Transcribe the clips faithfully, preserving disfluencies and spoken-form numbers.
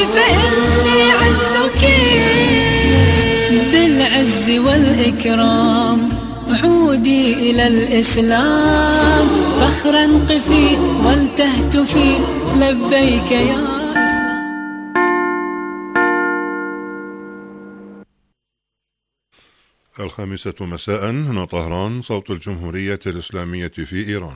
فإني عزك بالعز والإكرام، عودي إلى الإسلام، فخرا قفي ولتهتفي لبيك يا الخامسة مساء هنا طهران، صوت الجمهورية الإسلامية في إيران.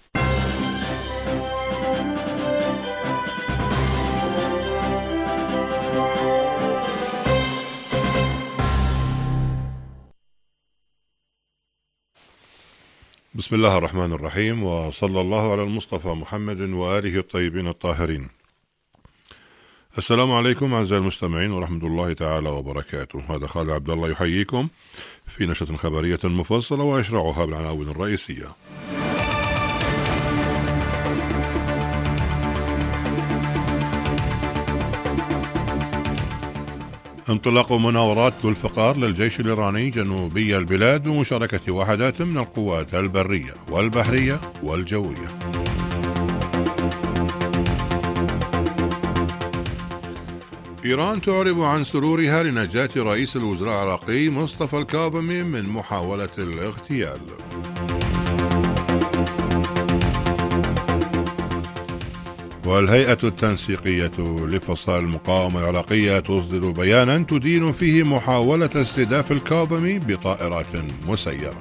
بسم الله الرحمن الرحيم، وصلى الله على المصطفى محمد وآله الطيبين الطاهرين. السلام عليكم أعزائي المستمعين ورحمة الله تعالى وبركاته. هذا خالد عبد الله يحييكم في نشرة خبرية مفصلة ويشرعها بالعناوين الرئيسية. انطلاق مناورات ذو الفقار للجيش الإيراني جنوبي البلاد بمشاركة وحدات من القوات البرية والبحرية والجوية. إيران تعرب عن سرورها لنجاة رئيس الوزراء العراقي مصطفى الكاظمي من محاولة الاغتيال. والهيئة التنسيقية لفصائل المقاومة العراقية تصدر بيانا تدين فيه محاولة استهداف الكاظمي بطائرات مسيرة.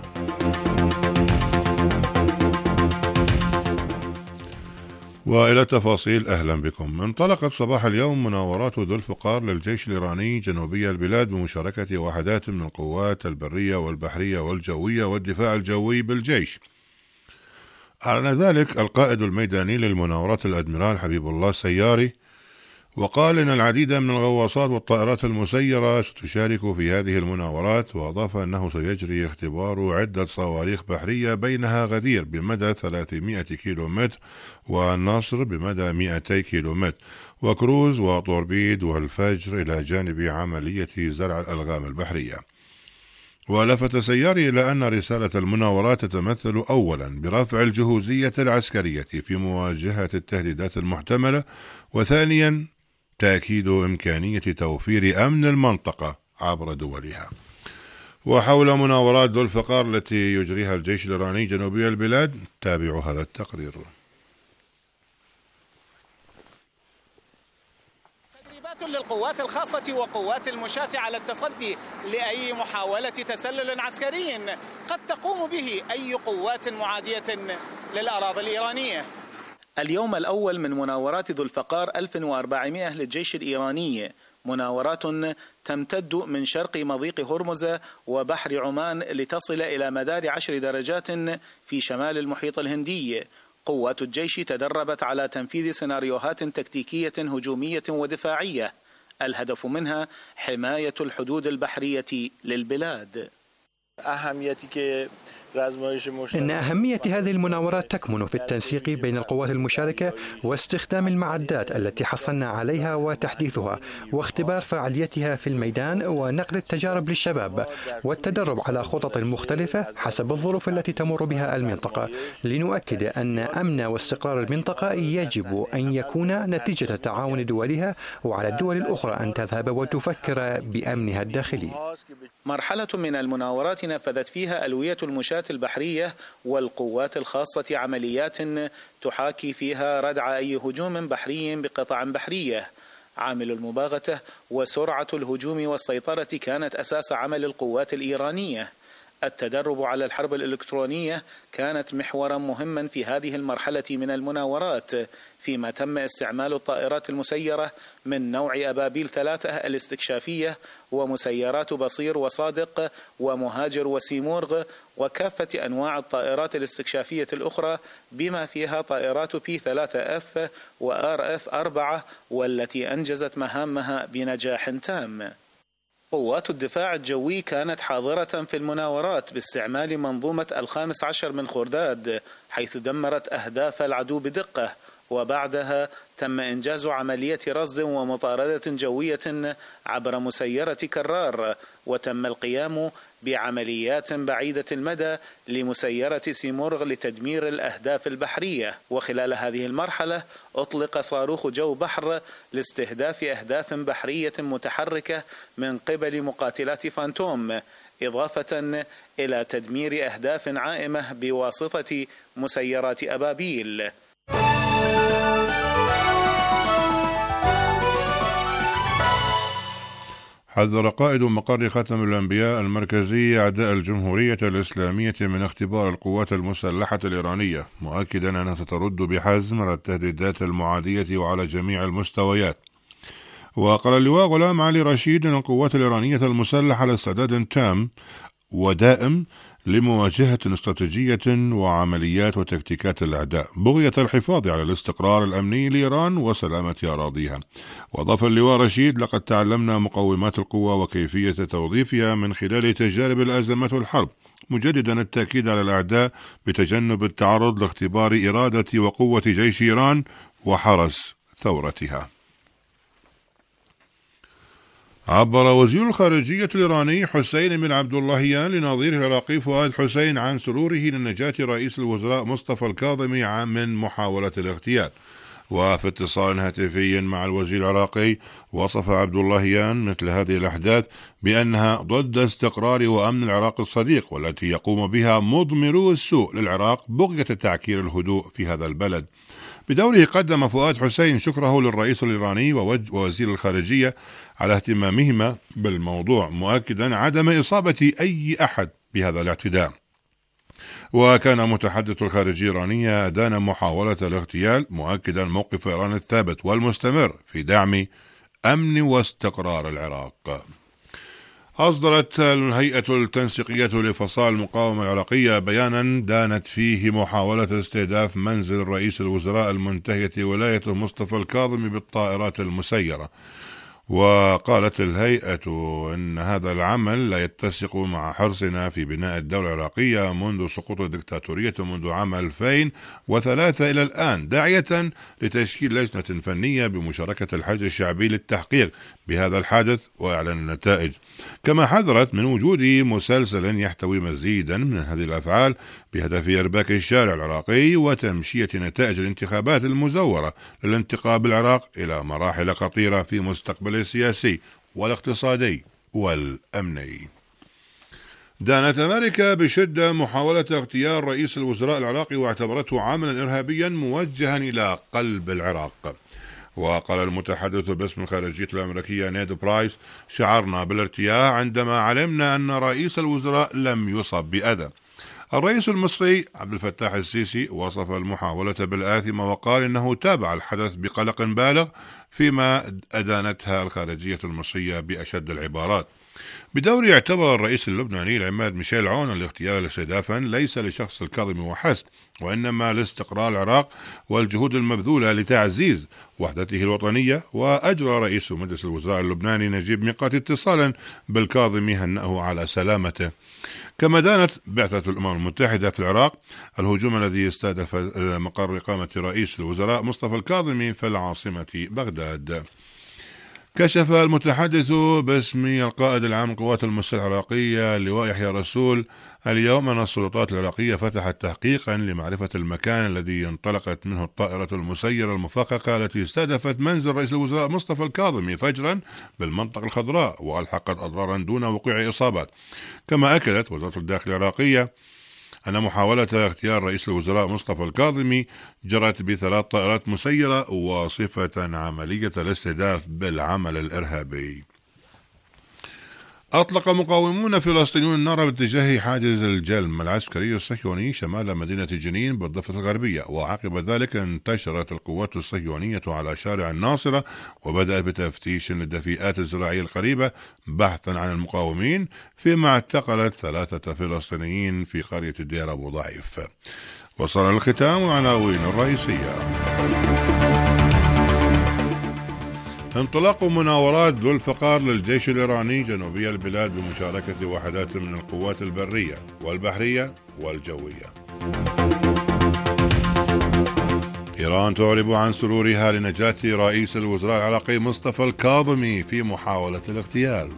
وإلى التفاصيل، أهلا بكم. انطلقت صباح اليوم مناورات ذو الفقار للجيش الإيراني جنوبي البلاد بمشاركة وحدات من القوات البرية والبحرية والجوية والدفاع الجوي بالجيش. أعلن ذلك القائد الميداني للمناورات الأدميرال حبيب الله سياري، وقال إن العديد من الغواصات والطائرات المسيرة ستشارك في هذه المناورات، وأضاف أنه سيجري اختبار عدة صواريخ بحرية بينها غدير بمدى ثلاثمائة كيلومتر والنصر بمدى مئتي كيلومتر وكروز وطوربيد والفجر، إلى جانب عملية زرع الألغام البحرية. ولفت سياري إلى أن رسالة المناورات تتمثل أولا برفع الجهوزية العسكرية في مواجهة التهديدات المحتملة، وثانيا تأكيد إمكانية توفير أمن المنطقة عبر دولها. وحول مناورات ذو الفقار التي يجريها الجيش الإيراني جنوبي البلاد، تابعوا هذا التقرير. للقوات الخاصة وقوات المشاة على التصدي لأي محاولة تسلل عسكري قد تقوم به أي قوات معادية للأراضي الإيرانية. اليوم الأول من مناورات ذو الفقار ألف وأربعمائة للجيش الإيراني، مناورات تمتد من شرق مضيق هرمز وبحر عمان لتصل إلى مدار عشر درجات في شمال المحيط الهندي. قوات الجيش تدربت على تنفيذ سيناريوهات تكتيكية هجومية ودفاعية، الهدف منها حماية الحدود البحرية للبلاد. إن أهمية هذه المناورات تكمن في التنسيق بين القوات المشاركة واستخدام المعدات التي حصلنا عليها وتحديثها، واختبار فعاليتها في الميدان، ونقل التجارب للشباب، والتدرب على خطط مختلفة حسب الظروف التي تمر بها المنطقة، لنؤكد أن أمن واستقرار المنطقة يجب أن يكون نتيجة تعاون دولها، وعلى الدول الأخرى أن تذهب وتفكر بأمنها الداخلي. مرحلة من المناورات نفذت فيها ألوية المشاة البحرية والقوات الخاصة عمليات تحاكي فيها ردع أي هجوم بحري بقطع بحرية. عامل المباغتة وسرعة الهجوم والسيطرة كانت أساس عمل القوات الإيرانية. التدرب على الحرب الإلكترونية كانت محورا مهما في هذه المرحلة من المناورات، فيما تم استعمال الطائرات المسيرة من نوع أبابيل ثلاثة الاستكشافية، ومسيرات بصير وصادق ومهاجر وسيمورغ، وكافة أنواع الطائرات الاستكشافية الأخرى، بما فيها طائرات بي ثلاثة اف وآر اف أربعة، والتي أنجزت مهامها بنجاح تام. قوات الدفاع الجوي كانت حاضرة في المناورات باستعمال منظومة الخامس عشر من خرداد، حيث دمرت أهداف العدو بدقة، وبعدها تم إنجاز عملية رصد ومطاردة جوية عبر مسيرة كرار، وتم القيام بعمليات بعيدة المدى لمسيرة سيمورغ لتدمير الأهداف البحرية. وخلال هذه المرحلة أطلق صاروخ جو بحر لاستهداف أهداف بحرية متحركة من قبل مقاتلات فانتوم، إضافة إلى تدمير أهداف عائمة بواسطة مسيرات أبابيل. حذر قائد مقر ختم الأنبياء المركزي أعداء الجمهورية الإسلامية من اختبار القوات المسلحة الإيرانية، مؤكدا أنها سترد بحزم على التهديدات المعادية وعلى جميع المستويات. وقال اللواء غلام علي رشيد أن القوات الإيرانية المسلحة على استعداد تام ودائم لمواجهة استراتيجية وعمليات وتكتيكات الأعداء بغية الحفاظ على الاستقرار الأمني لإيران وسلامة أراضيها. وأضاف اللواء رشيد: لقد تعلمنا مقومات القوة وكيفية توظيفها من خلال تجارب الأزمات والحرب، مجددا التأكيد على الأعداء بتجنب التعرض لاختبار إرادة وقوة جيش إيران وحرس ثورتها. عبر وزير الخارجية الإيراني حسين بن عبد اللهيان لنظيره العراقي فؤاد حسين عن سروره لنجاة رئيس الوزراء مصطفى الكاظمي من محاولة الاغتيال. وفي اتصال هاتفي مع الوزير العراقي، وصف عبد اللهيان مثل هذه الأحداث بأنها ضد استقرار وأمن العراق الصديق، والتي يقوم بها مضمرو السوء للعراق بغية تعكير الهدوء في هذا البلد. بدوره قدم فؤاد حسين شكره للرئيس الإيراني ووزير الخارجية على اهتمامهما بالموضوع، مؤكدا عدم إصابة أي أحد بهذا الاعتداء. وكان متحدث الخارجية الإيرانية أدان محاولة الاغتيال، مؤكدا موقف إيران الثابت والمستمر في دعم أمن واستقرار العراق. أصدرت الهيئة التنسيقية لفصائل المقاومة العراقية بيانا دانت فيه محاولة استهداف منزل رئيس الوزراء المنتهية ولايته مصطفى الكاظمي بالطائرات المسيرة. وقالت الهيئة إن هذا العمل لا يتسق مع حرصنا في بناء الدولة العراقية منذ سقوط الدكتاتورية منذ عام ألفين وثلاثة إلى الآن، داعية لتشكيل لجنة فنية بمشاركة الحشد الشعبي للتحقيق بهذا الحادث وإعلان النتائج. كما حذرت من وجود مسلسل يحتوي مزيدا من هذه الأفعال بهدف إرباك الشارع العراقي وتمشية نتائج الانتخابات المزورة للانتقال بالعراق إلى مراحل خطيرة في مستقبل السياسي والاقتصادي والأمني. دانت أمريكا بشدة محاولة اغتيال رئيس الوزراء العراقي واعتبرته عملا إرهابيا موجها إلى قلب العراق. وقال المتحدث باسم الخارجية الأمريكية نيد برايس: شعرنا بالارتياح عندما علمنا أن رئيس الوزراء لم يصب بأذى. الرئيس المصري عبد الفتاح السيسي وصف المحاولة بالآثمة وقال إنه تابع الحدث بقلق بالغ، فيما أدانتها الخارجية المصرية بأشد العبارات. بدوره اعتبر الرئيس اللبناني العماد ميشيل عون الاغتيال استهدافا ليس لشخص الكاظمي وحسب، وإنما لاستقرار العراق والجهود المبذولة لتعزيز وحدته الوطنية. وأجرى رئيس مجلس الوزراء اللبناني نجيب ميقاتي اتصالا بالكاظمي هنأه على سلامته. كما دانت بعثة الأمم المتحدة في العراق الهجوم الذي استهدف مقر إقامة رئيس الوزراء مصطفى الكاظمي في العاصمة بغداد. كشف المتحدث باسم القائد العام للقوات المسلحة العراقية اللواء يحيى رسول اليوم أن السلطات العراقية فتحت تحقيقا لمعرفة المكان الذي انطلقت منه الطائرة المسيرة المفخخة التي استهدفت منزل رئيس الوزراء مصطفى الكاظمي فجرا بالمنطقة الخضراء وألحقت أضرارا دون وقوع إصابات. كما أكدت وزارة الداخل العراقية أن محاولة اغتيال رئيس الوزراء مصطفى الكاظمي جرت بثلاث طائرات مسيرة واصفة عملية الاستهداف بالعمل الإرهابي. أطلق مقاومون فلسطينيون النار باتجاه حاجز الجلم العسكري الصهيوني شمال مدينة جنين بالضفة الغربية، وعقب ذلك انتشرت القوات الصهيونية على شارع الناصرة وبدأت بتفتيش للدفيئات الزراعية القريبة بحثا عن المقاومين، فيما اعتقلت ثلاثة فلسطينيين في قرية الدير أبو ضعيف. وصل الختام عناوين الرئيسية. انطلاق مناورات ذو الفقار للجيش الإيراني جنوبي البلاد بمشاركة وحدات من القوات البرية والبحرية والجوية. إيران تعرب عن سرورها لنجاة رئيس الوزراء العراقي مصطفى الكاظمي في محاولة الاغتيال.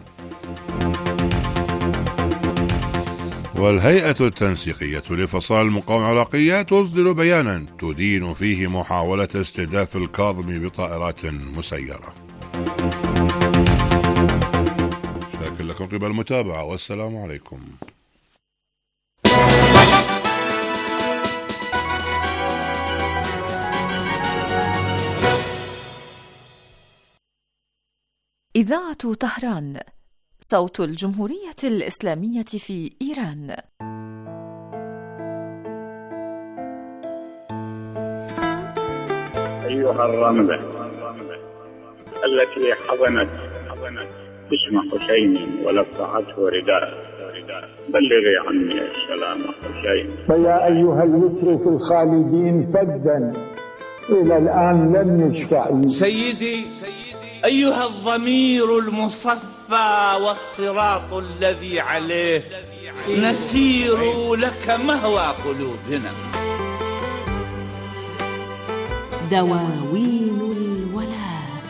والهيئة التنسيقية لفصائل المقاومة العراقية تصدر بيانا تدين فيه محاولة استهداف الكاظمي بطائرات مسيرة. شاكر لكم قبل المتابعة، والسلام عليكم. إذاعة طهران، صوت الجمهورية الإسلامية في إيران. أيها الرملة التي حضنت جسم حسين ولفعته رداء، بلغي عني السلام حسين. فيا أيها الوتر في الخالدين فدا إلى الآن لم يشفع. سيدي أيها الضمير المصفى والصراط الذي عليه نسير لك مهوى قلوبنا. دواوين الولاء.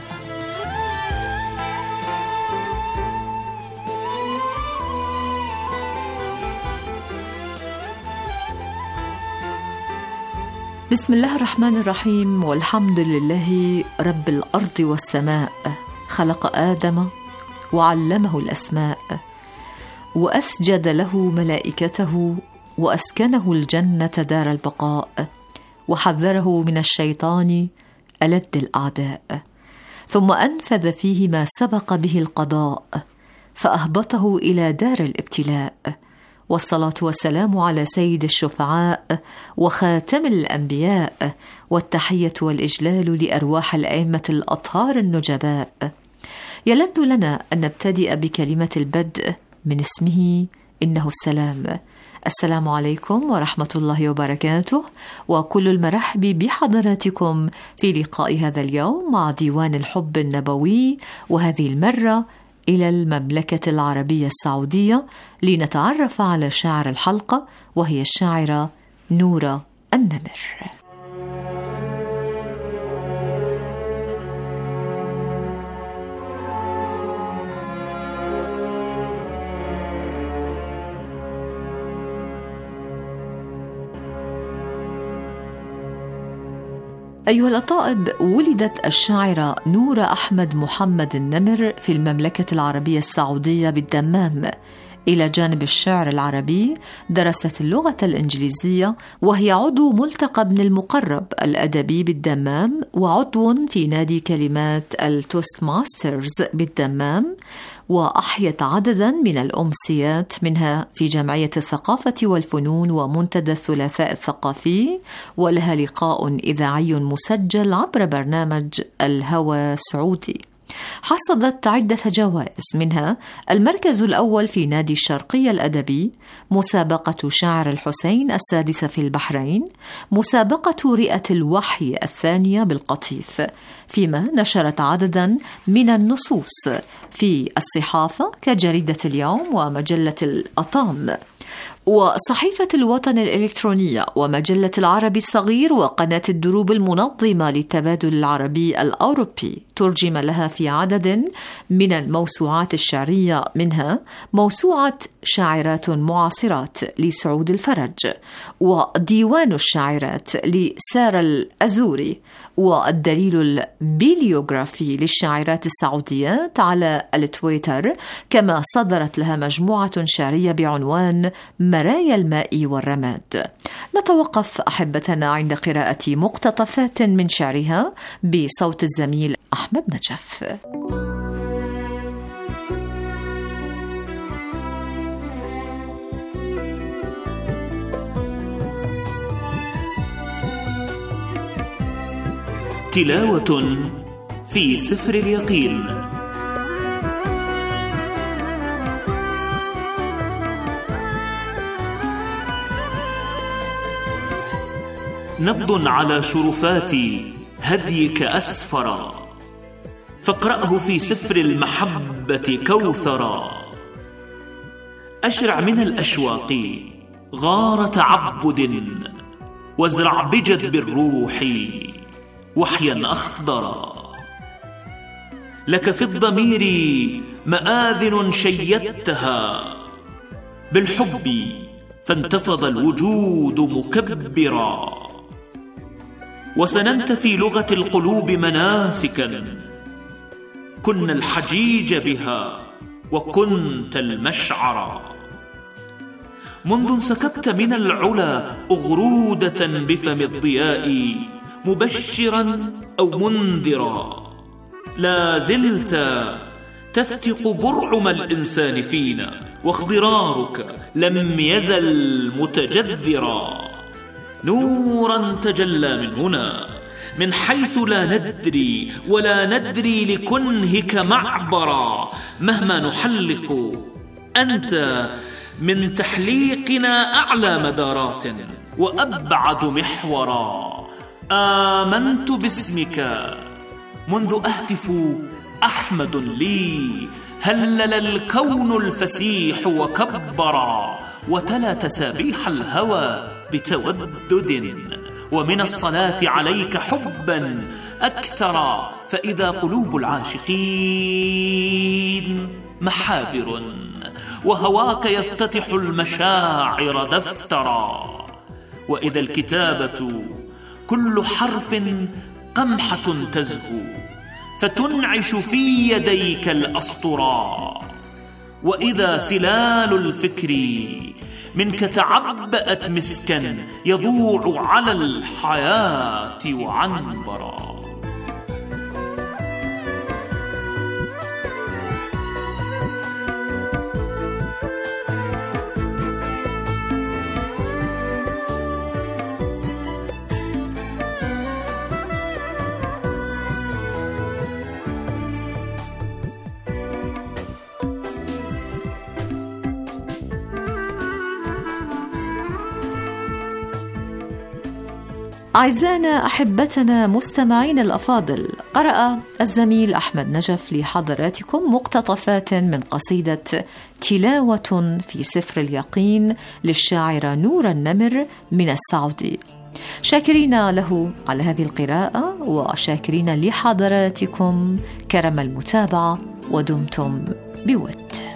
بسم الله الرحمن الرحيم، والحمد لله رب الأرض والسماء. خلق آدم وعلمه الأسماء، وأسجد له ملائكته، وأسكنه الجنة دار البقاء، وحذره من الشيطان ألد الأعداء، ثم أنفذ فيه ما سبق به القضاء، فأهبطه إلى دار الابتلاء. والصلاة والسلام على سيد الشفعاء وخاتم الأنبياء، والتحية والإجلال لأرواح الأئمة الأطهار النجباء. يلذ لنا أن نبتدئ بكلمة البدء من اسمه إنه السلام. السلام عليكم ورحمة الله وبركاته، وكل المرحب بحضراتكم في لقاء هذا اليوم مع ديوان الحب النبوي، وهذه المرة إلى المملكة العربية السعودية لنتعرف على شاعر الحلقة، وهي الشاعرة نورة النمر. أيها الأطائب، ولدت الشاعرة نورة أحمد محمد النمر في المملكة العربية السعودية بالدمام. إلى جانب الشعر العربي درست اللغة الإنجليزية، وهي عضو ملتقى ابن المقرب الأدبي بالدمام، وعضو في نادي كلمات التوست ماسترز بالدمام، وأحيت عددا من الأمسيات منها في جمعية الثقافة والفنون ومنتدى الثلاثاء الثقافي، ولها لقاء إذاعي مسجل عبر برنامج الهوى السعودي. حصدت عدة جوائز، منها المركز الأول في نادي الشرقية الأدبي، مسابقة شاعر الحسين السادسة في البحرين، مسابقة رئة الوحي الثانية بالقطيف، فيما نشرت عددا من النصوص في الصحافة كجريدة اليوم ومجلة الأطام وصحيفة الوطن الإلكترونية ومجلة العربي الصغير وقناة الدروب المنظمة للتبادل العربي الأوروبي. ترجم لها في عدد من الموسوعات الشعرية، منها موسوعة شاعرات معاصرات لسعود الفرج، وديوان الشاعرات لسارة الأزوري، والدليل البيليوغرافي للشاعرات السعوديات على التويتر. كما صدرت لها مجموعة شعرية بعنوان مرايا الماء والرماد. نتوقف أحبتنا عند قراءة مقتطفات من شعرها بصوت الزميل أحمد نجف. تلاوة في سفر اليقين. نبض على شرفات هديك أسفرا، فاقرأه في سفر المحبة كوثرا. أشرع من الأشواق غار تعبد، وازرع بجد بالروح وحيا أخضرا. لك في الضمير مآذن شيدتها بالحب فانتفض الوجود مكبرا. وسننت في لغة القلوب مناسكا كنا الحجيج بها وكنت المشعرا. منذ انسكبت من العلا أغرودة بفم الضياء مبشرا أو منذرا، لا زلت تفتق برعم الإنسان فينا واخضرارك لم يزل متجذرا. نورا تجلى من هنا من حيث لا ندري ولا ندري لكنهك معبرا. مهما نحلق أنت من تحليقنا أعلى مدارات وأبعد محورا. آمنت باسمك منذ أهتف أحمد لي، هلل الكون الفسيح وكبرا. وتلا تسابيح الهوى بتودد ومن الصلاة عليك حبا أكثر. فإذا قلوب العاشقين محابر وهواك يفتتح المشاعر دفترا. وإذا الكتابة كل حرف قمحة تزهو فتنعش في يديك الأسطرا. وإذا سلال الفكر منك تعبأت مسكا يضوع على الحياة وعنبرا. أعزائنا أحبتنا مستمعين الأفاضل، قرأ الزميل أحمد نجف لحضراتكم مقتطفات من قصيدة تلاوة في سفر اليقين للشاعرة نورة النمر من السعودي. شاكرين له على هذه القراءة وشاكرين لحضراتكم كرم المتابعة، ودمتم بود.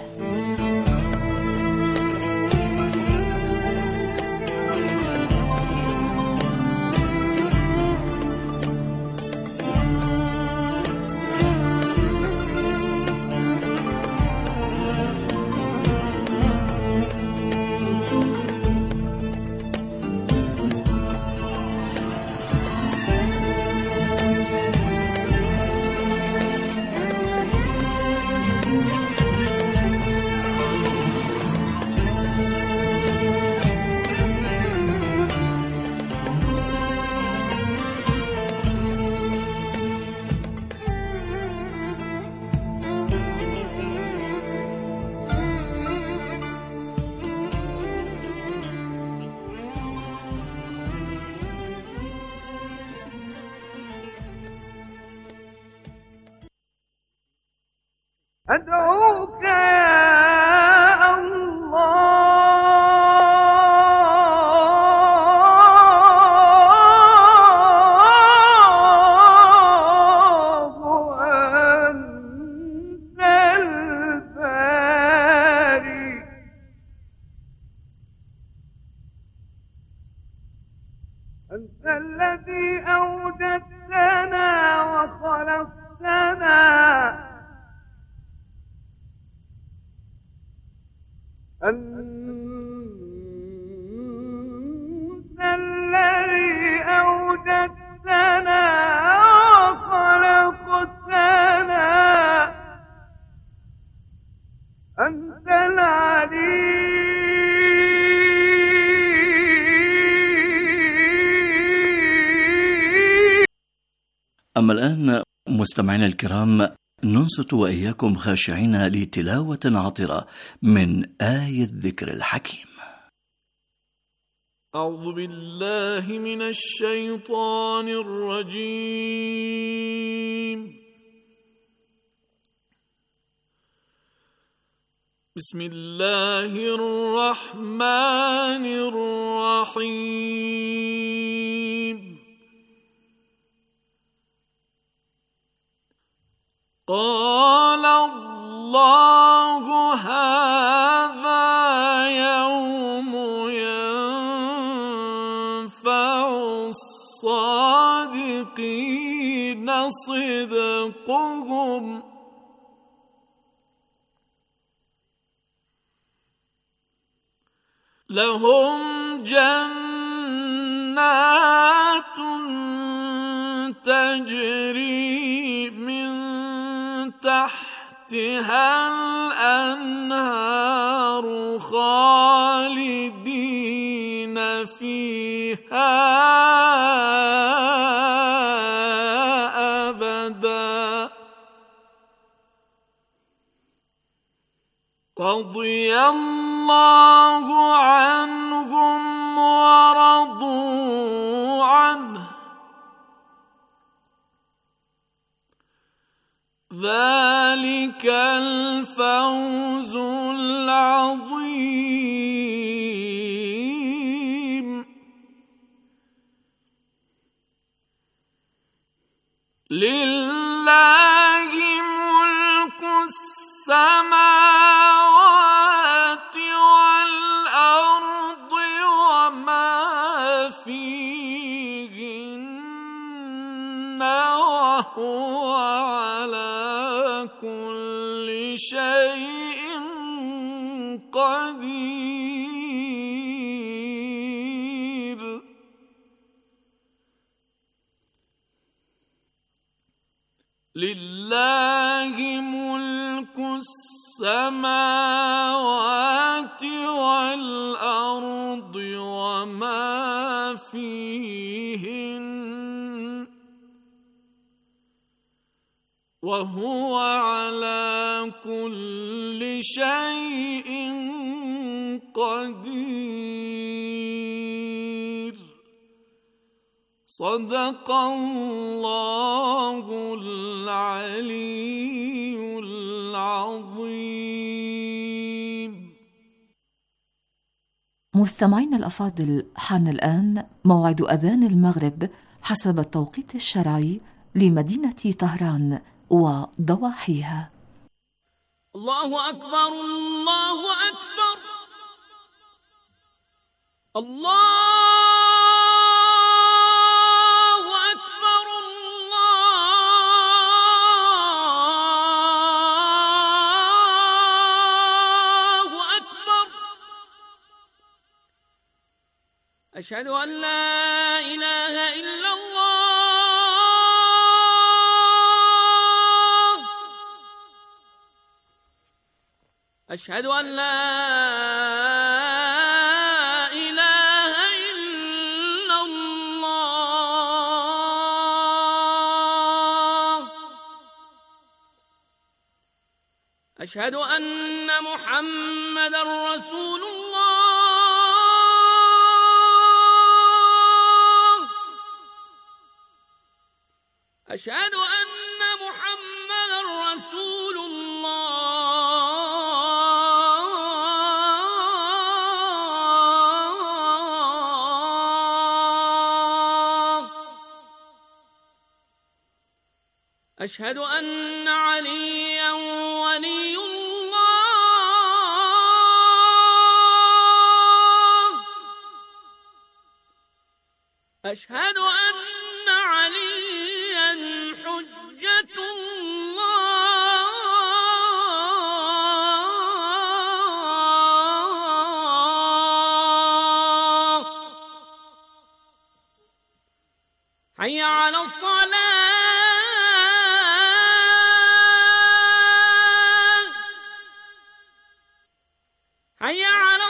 أدعوك يا الله أنت الباري، أنت الذي أوجدتنا وخلقتنا، أنت الذي أوجدتنا وخلقتنا، أنت العليم. أما الآن مستمعينا الكرام، ننصت وإياكم خاشعين لتلاوة عطرة من آية الذكر الحكيم. أعوذ بالله من الشيطان الرجيم. بسم الله الرحمن الرحيم. قال الله هذا يوم ينفع الصادقين صدقهم لهم جنات تجري من تحتها الأنهار خالدين فيها أبدا رضي الله عنهم ورضوا عنه ذلك الفوز العظيم لله ملك السماوات والأرض وما فيهن وهو على كل شيء قدير لله ملك السماوات والأرض وما فيهن وهو على كل شيء قدير صدق الله العلي العظيم. مستمعين الأفاضل، حان الآن موعد أذان المغرب حسب التوقيت الشرعي لمدينة طهران وضواحيها. الله أكبر الله أكبر الله أكبر الله أكبر أشهد أن لا إله إلا الله أشهد أن لا إله إلا الله أشهد أن محمدًا رسول الله أشهد أن محمدًا رسول الله أشهد أن عليًّا ولي الله أشهد أن عليًّا حجة الله حي على الصلاة حي على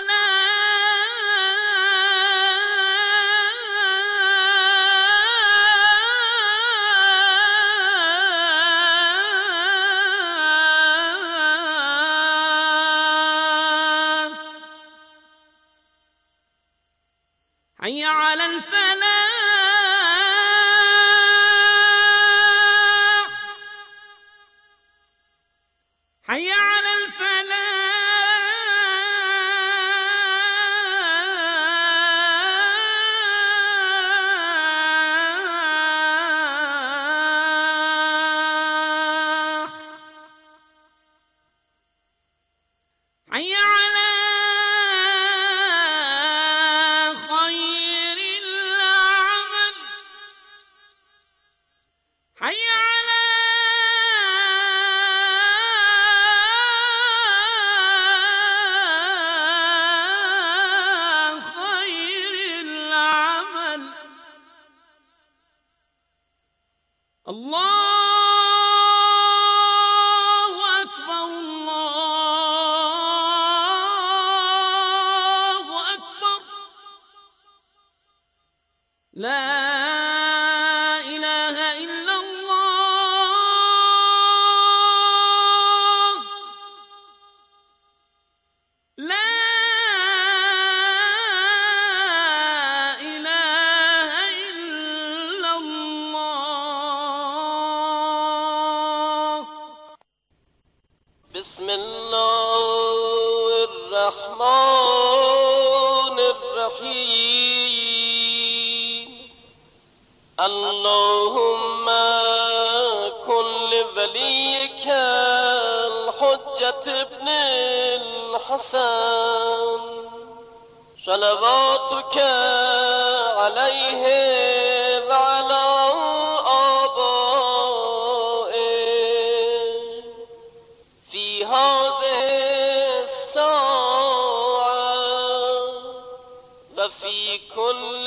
الصلاة حي على الفلاح حي على الفلاح بسم الله الرحمن الرحيم اللهم كن لوليك الحجة ابن الحسن صلواتك عليه وعلى آبائه في هذه الساعة وفي كل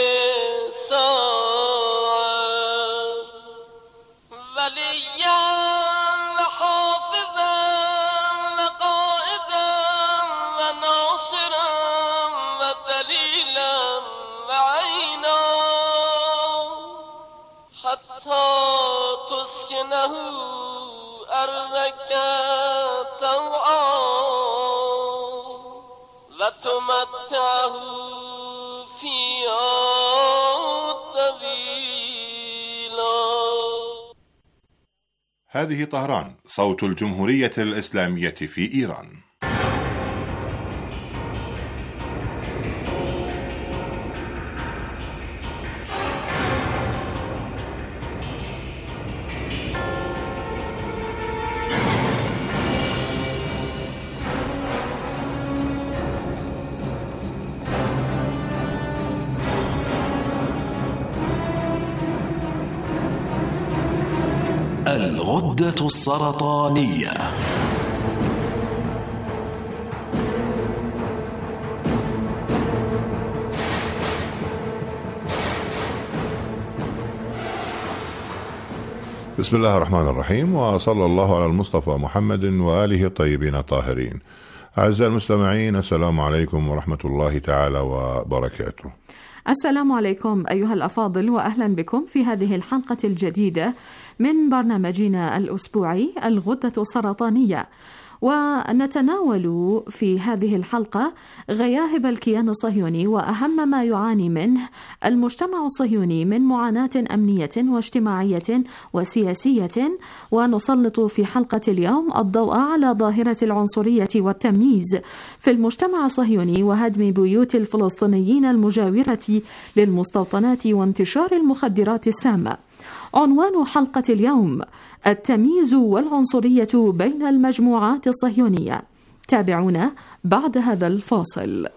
ساعة وليا وحافظا وقائدا وناصرا ودليلا وعينا حتى تسكنه أرضك طوعا وتمتعه فيها طويلا. هذه طهران، صوت الجمهورية الإسلامية في إيران. الغدة السرطانية. بسم الله الرحمن الرحيم، وصلى الله على المصطفى محمد وآله الطيبين الطاهرين. أعزائي المستمعين، السلام عليكم ورحمة الله تعالى وبركاته. السلام عليكم أيها الأفاضل، وأهلا بكم في هذه الحلقة الجديدة من برنامجنا الأسبوعي الغدة السرطانية. ونتناول في هذه الحلقة غياهب الكيان الصهيوني وأهم ما يعاني منه المجتمع الصهيوني من معاناة أمنية واجتماعية وسياسية، ونسلط في حلقة اليوم الضوء على ظاهرة العنصرية والتمييز في المجتمع الصهيوني وهدم بيوت الفلسطينيين المجاورة للمستوطنات وانتشار المخدرات السامة. عنوان حلقة اليوم: التمييز والعنصرية بين المجموعات الصهيونية. تابعونا بعد هذا الفاصل.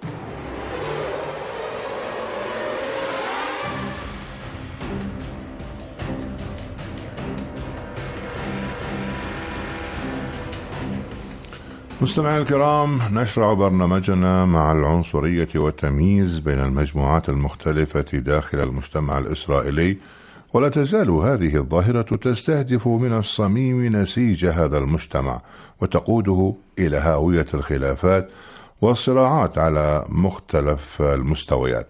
مستمعي الكرام، نشرع برنامجنا مع العنصرية والتمييز بين المجموعات المختلفة داخل المجتمع الإسرائيلي، ولا تزال هذه الظاهرة تستهدف من الصميم نسيج هذا المجتمع وتقوده إلى هاوية الخلافات والصراعات على مختلف المستويات.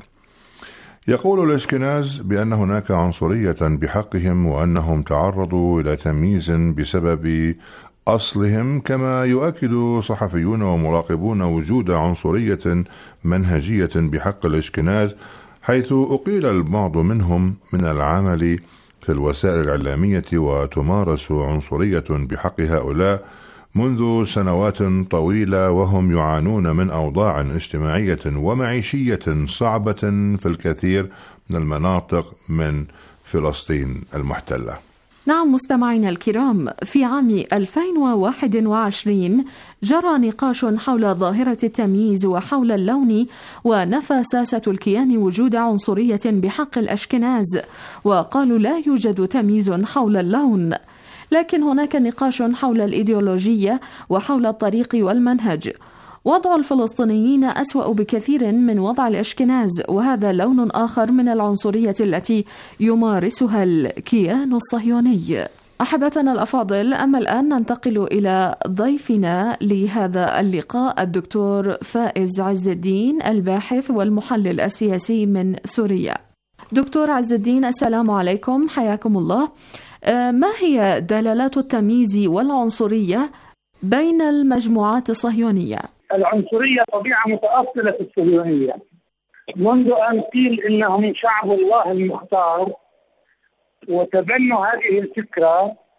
يقول الأشكناز بأن هناك عنصرية بحقهم وأنهم تعرضوا إلى تمييز بسبب أصلهم، كما يؤكد صحفيون ومراقبون وجود عنصرية منهجية بحق الأشكناز، حيث أقيل البعض منهم من العمل في الوسائل الإعلامية وتمارس عنصرية بحق هؤلاء منذ سنوات طويلة، وهم يعانون من أوضاع اجتماعية ومعيشية صعبة في الكثير من المناطق من فلسطين المحتلة. نعم مستمعينا الكرام، في عام ألفين وواحد وعشرين جرى نقاش حول ظاهرة التمييز وحول اللون، ونفى ساسة الكيان وجود عنصرية بحق الأشكناز، وقالوا لا يوجد تمييز حول اللون، لكن هناك نقاش حول الإيديولوجية وحول الطريق والمنهج. وضع الفلسطينيين أسوأ بكثير من وضع الأشكناز، وهذا لون آخر من العنصرية التي يمارسها الكيان الصهيوني. أحبتنا الأفاضل، أما الآن ننتقل إلى ضيفنا لهذا اللقاء الدكتور فائز عز الدين، الباحث والمحلل السياسي من سوريا. دكتور عز الدين، السلام عليكم، حياكم الله. ما هي دلالات التمييز والعنصرية بين المجموعات الصهيونية؟ العنصرية طبيعة متأصلة في الصهيونية منذ أن قيل إنهم شعب الله المختار، وتبنوا هذه الفكرة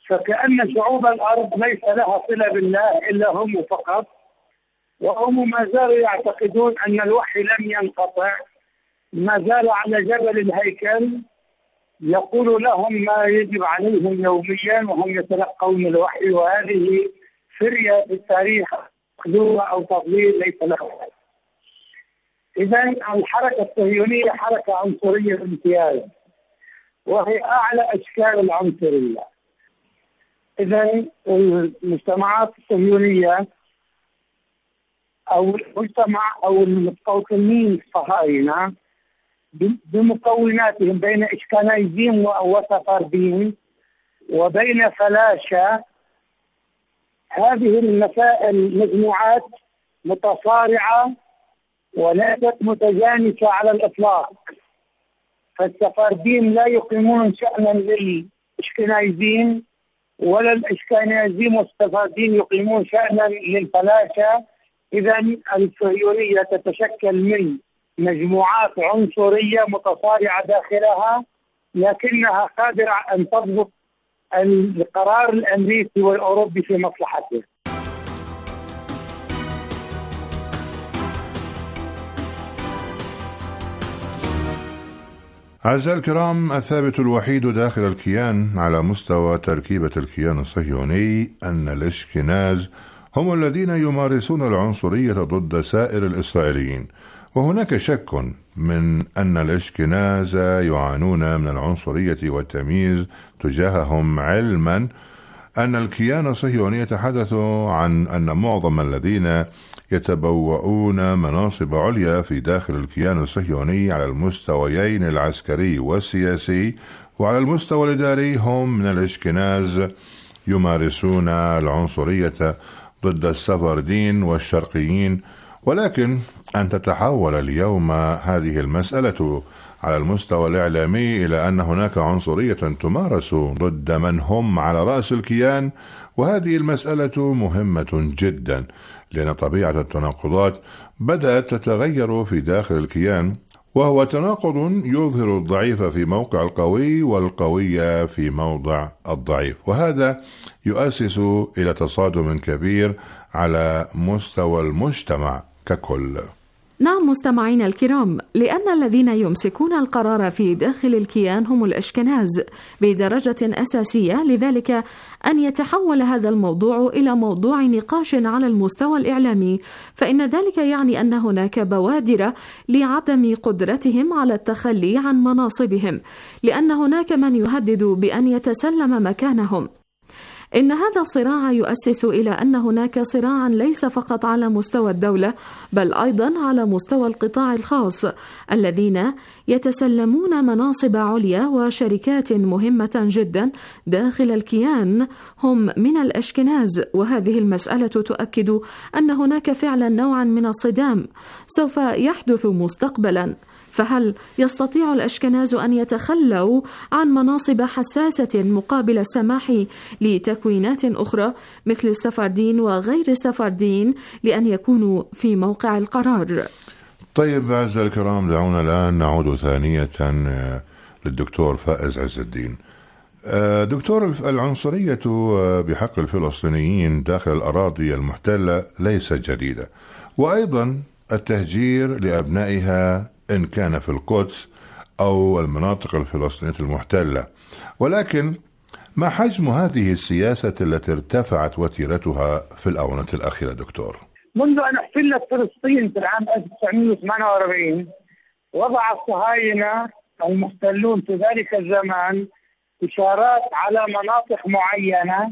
فكأن شعوب الأرض ليس لها صلة بالله إلا هم فقط، وهم ما زالوا يعتقدون أن الوحي لم ينقطع، ما زال على جبل الهيكل يقول لهم ما يجب عليهم يوميا وهم يتلقون الوحي، وهذه فرية في التاريخ مخلوقة أو تضليل ليس له. إذا الحركة الصهيونية حركة عنصرية بامتياز، وهي أعلى أشكال العنصرية. إذا المجتمعات الصهيونية أو المجتمع أو المستوطنين الصهاينة بمكوناتهم بين إشكنايزيم وسفارديم وبين فلاشة، هذه المسائل مجموعات متصارعة وليست متجانسة على الإطلاق. فالسفارديم لا يقيمون شأنا للإشكنايزيم، ولا الإشكنايزيم والسفارديم يقيمون شأنا للفلاشة. إذا الصهيونية تتشكل من مجموعات عنصرية متصارعة داخلها، لكنها قادرة أن تضبط القرار الأمريكي والأوروبي في مصلحته. أعزائي الكرام، الثابت الوحيد داخل الكيان على مستوى تركيبة الكيان الصهيوني أن الإشكناز هم الذين يمارسون العنصرية ضد سائر الإسرائيليين، وهناك شك من أن الإشكناز يعانون من العنصرية والتمييز تجاههم، علما أن الكيان الصهيوني يتحدث عن أن معظم الذين يتبوؤون مناصب عليا في داخل الكيان الصهيوني على المستويين العسكري والسياسي وعلى المستوى الإداري هم من الإشكناز، يمارسون العنصرية ضد السفاردين والشرقيين. ولكن أن تتحول اليوم هذه المسألة على المستوى الإعلامي إلى أن هناك عنصرية تمارس ضد من هم على رأس الكيان، وهذه المسألة مهمة جدا، لأن طبيعة التناقضات بدأت تتغير في داخل الكيان، وهو تناقض يظهر الضعيف في موقع القوي والقوي في موضع الضعيف، وهذا يؤسس إلى تصادم كبير على مستوى المجتمع ككل. نعم مستمعينا الكرام، لأن الذين يمسكون القرار في داخل الكيان هم الأشكناز بدرجة أساسية، لذلك أن يتحول هذا الموضوع إلى موضوع نقاش على المستوى الإعلامي، فإن ذلك يعني أن هناك بوادر لعدم قدرتهم على التخلي عن مناصبهم، لأن هناك من يهدد بأن يتسلم مكانهم. إن هذا الصراع يؤسس إلى أن هناك صراعا ليس فقط على مستوى الدولة بل أيضا على مستوى القطاع الخاص، الذين يتسلمون مناصب عليا وشركات مهمة جدا داخل الكيان هم من الأشكناز. وهذه المسألة تؤكد أن هناك فعلا نوعا من الصدام سوف يحدث مستقبلا. فهل يستطيع الأشكناز أن يتخلوا عن مناصب حساسة مقابل السماح لتكوينات أخرى مثل السفاردين وغير السفاردين لأن يكونوا في موقع القرار؟ طيب أعزائي الكرام، دعونا الآن نعود ثانية للدكتور فائز عز الدين. دكتور، العنصرية بحق الفلسطينيين داخل الأراضي المحتلة ليست جديدة، وأيضا التهجير لأبنائها إن كان في القدس أو المناطق الفلسطينية المحتلة، ولكن ما حجم هذه السياسة التي ارتفعت وتيرتها في الآونة الأخيرة دكتور؟ منذ أن احتلت فلسطين في العام ألف وتسعمائة وثمانية وأربعين وضع الصهاينة المحتلون في ذلك الزمان إشارات على مناطق معينة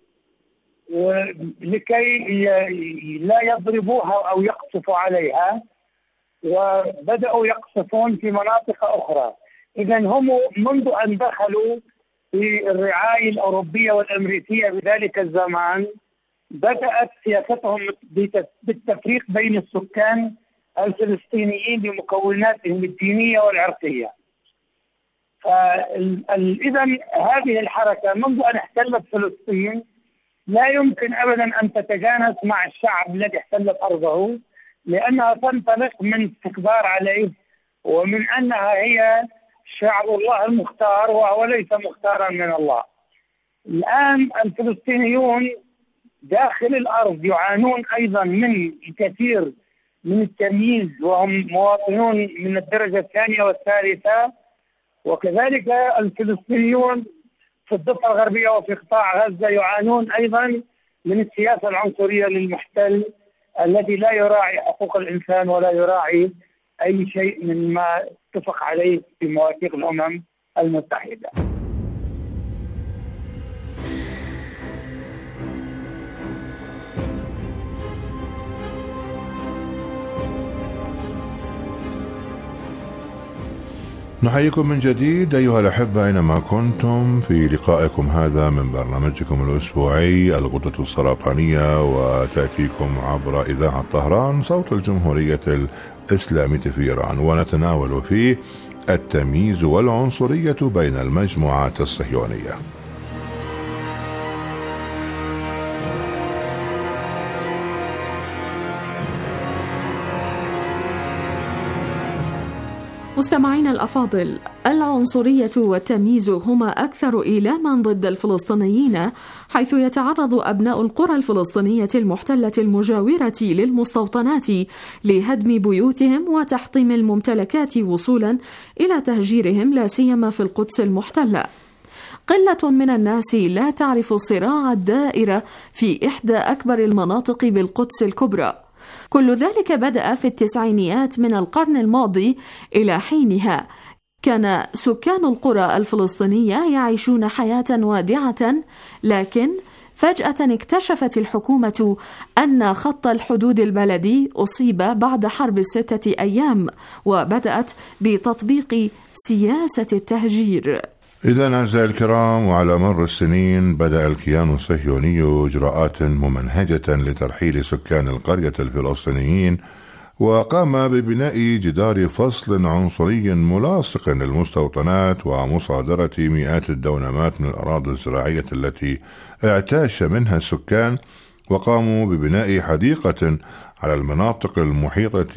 لكي لا يضربوها أو يقصفوا عليها، وبدأوا يقصفون في مناطق أخرى. إذا هم منذ أن دخلوا في الرعاية الأوروبية والأمريكية بذلك الزمان بدأت سياستهم بالتفريق بين السكان الفلسطينيين بمكوناتهم الدينية والعرقية. فإذا هذه الحركة منذ أن احتلت فلسطين لا يمكن أبدا أن تتجانس مع الشعب الذي احتلت أرضه، لأنها تنطلق من استكبار عليه ومن أنها هي شعب الله المختار وهو ليس مختارا من الله. الآن الفلسطينيون داخل الأرض يعانون أيضا من الكثير من التمييز، وهم مواطنون من الدرجة الثانية والثالثة. وكذلك الفلسطينيون في الضفة الغربية وفي قطاع غزة يعانون أيضا من السياسة العنصرية للمحتل الذي لا يراعي حقوق الإنسان ولا يراعي أي شيء مما اتفق عليه في مواثيق الأمم المتحدة. نحييكم من جديد أيها الأحبة أينما كنتم في لقائكم هذا من برنامجكم الأسبوعي الغدة السرطانية، وتأتيكم عبر إذاعة طهران صوت الجمهورية الإسلامية في إيران، ونتناول فيه التمييز والعنصرية بين المجموعات الصهيونية. مستمعينا الأفاضل، العنصرية والتمييز هما أكثر إيلاما ضد الفلسطينيين، حيث يتعرض أبناء القرى الفلسطينية المحتلة المجاورة للمستوطنات لهدم بيوتهم وتحطيم الممتلكات وصولا إلى تهجيرهم، لا سيما في القدس المحتلة. قلة من الناس لا تعرف الصراع الدائر في إحدى أكبر المناطق بالقدس الكبرى. كل ذلك بدأ في التسعينيات من القرن الماضي. إلى حينها كان سكان القرى الفلسطينية يعيشون حياة وادعة، لكن فجأة اكتشفت الحكومة أن خط الحدود البلدي أصيب بعد حرب الستة أيام، وبدأت بتطبيق سياسة التهجير. إذن أعزائي الكرام، وعلى مر السنين بدأ الكيان الصهيوني إجراءات ممنهجة لترحيل سكان القرية الفلسطينيين، وقام ببناء جدار فصل عنصري ملاصق للمستوطنات ومصادرة مئات الدونمات من الأراضي الزراعية التي اعتاش منها السكان، وقاموا ببناء حديقة على المناطق المحيطة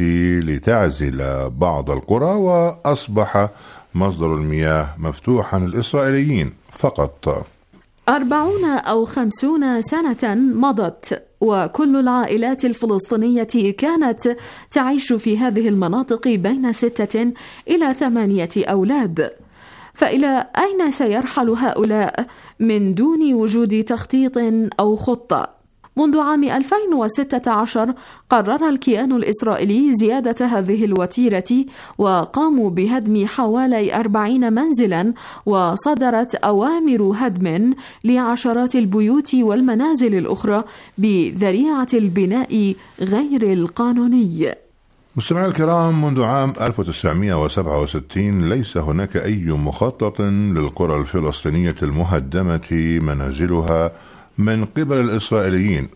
لتعزل بعض القرى، وأصبح مصدر المياه مفتوحا للإسرائيليين فقط. أربعون أو خمسون سنة مضت، وكل العائلات الفلسطينية كانت تعيش في هذه المناطق بين ستة إلى ثمانية أولاد. فإلى أين سيرحل هؤلاء من دون وجود تخطيط أو خطة؟ منذ عام ألفين وستة عشر قرر الكيان الإسرائيلي زيادة هذه الوتيرة، وقاموا بهدم حوالي أربعين منزلا، وصدرت أوامر هدم لعشرات البيوت والمنازل الأخرى بذريعة البناء غير القانوني. مستمعي الكرام، منذ عام ألف وتسعمائة وسبعة وستين ليس هناك أي مخطط للقرى الفلسطينية المهدمة منازلها من قبل الإسرائيليين،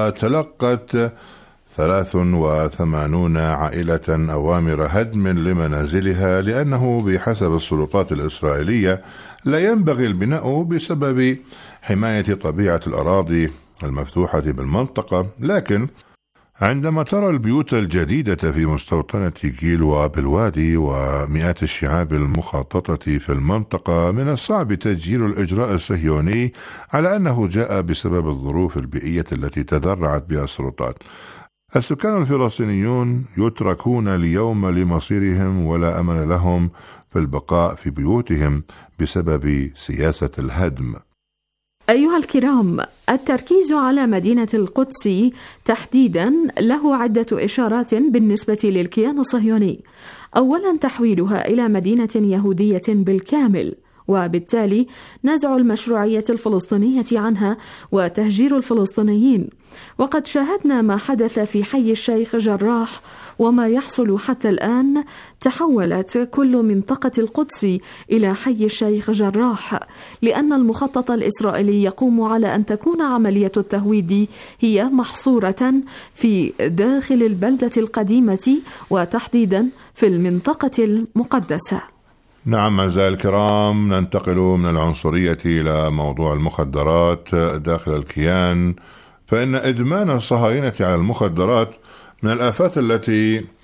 وتلقت ثلاث وثمانون عائلة أوامر هدم لمنازلها، لأنه بحسب السلطات الإسرائيلية لا ينبغي البناء بسبب حماية طبيعة الأراضي المفتوحة بالمنطقة. لكن عندما ترى البيوت الجديدة في مستوطنة جيلوا بالوادي ومئات الشعاب المخططة في المنطقة، من الصعب تسجيل الإجراء الصهيوني على أنه جاء بسبب الظروف البيئية التي تذرعت بها السلطات. السكان الفلسطينيون يتركون اليوم لمصيرهم، ولا أمل لهم في البقاء في بيوتهم بسبب سياسة الهدم. أيها الكرام، التركيز على مدينة القدس تحديدا له عدة إشارات بالنسبة للكيان الصهيوني. أولا، تحويلها إلى مدينة يهودية بالكامل، وبالتالي نزع المشروعية الفلسطينية عنها وتهجير الفلسطينيين. وقد شاهدنا ما حدث في حي الشيخ جراح وما يحصل حتى الآن. تحولت كل منطقة القدس إلى حي الشيخ جراح، لأن المخطط الإسرائيلي يقوم على أن تكون عملية التهويد هي محصورة في داخل البلدة القديمة، وتحديدا في المنطقة المقدسة. نعم أعزائي الكرام، ننتقل من العنصرية إلى موضوع المخدرات داخل الكيان. فإن إدمان الصهاينة على المخدرات من الآفات التي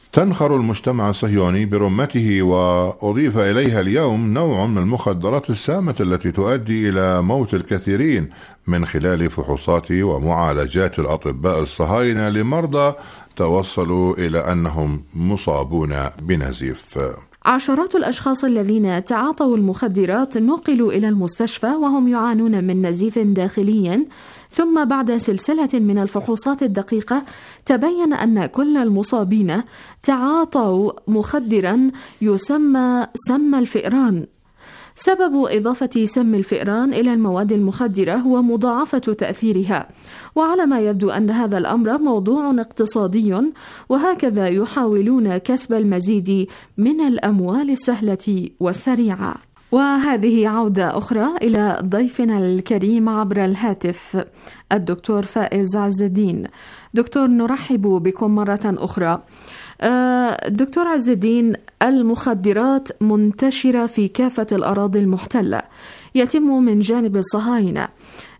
تنخر المجتمع الصهيوني برمته، وأضيف إليها اليوم نوع من المخدرات السامة التي تؤدي إلى موت الكثيرين من خلال فحوصات ومعالجات الأطباء الصهاينة لمرضى توصلوا إلى أنهم مصابون بنزيف. عشرات الأشخاص الذين تعاطوا المخدرات نقلوا إلى المستشفى وهم يعانون من نزيف داخلي، ثم بعد سلسلة من الفحوصات الدقيقة تبين أن كل المصابين تعاطوا مخدرا يسمى سم الفئران. سبب إضافة سم الفئران إلى المواد المخدرة هو مضاعفة تأثيرها، وعلى ما يبدو أن هذا الأمر موضوع اقتصادي، وهكذا يحاولون كسب المزيد من الأموال السهلة والسريعة. وهذه عودة أخرى إلى ضيفنا الكريم عبر الهاتف الدكتور فائز عز الدين. دكتور، نرحب بكم مرة أخرى. دكتور عز الدين، المخدرات منتشرة في كافة الأراضي المحتلة، يتم من جانب الصهاينة.